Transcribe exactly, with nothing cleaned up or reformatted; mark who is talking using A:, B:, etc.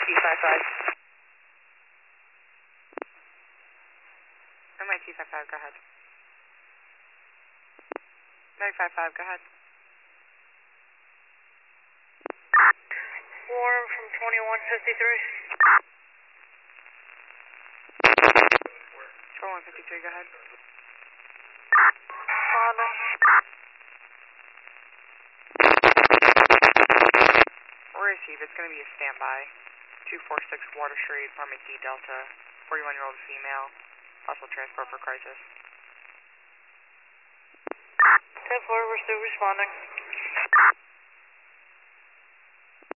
A: T five five. M I T five five, go ahead. Mag five five, go ahead.
B: Warm from twenty-one fifty-three.
A: twenty-one fifty-three, go ahead.
B: Honda.
A: Receive, it's going to be a standby. two forty-six Water Street, apartment D Delta, forty-one-year-old female, possible transport for crisis.
B: ten four, we're still responding.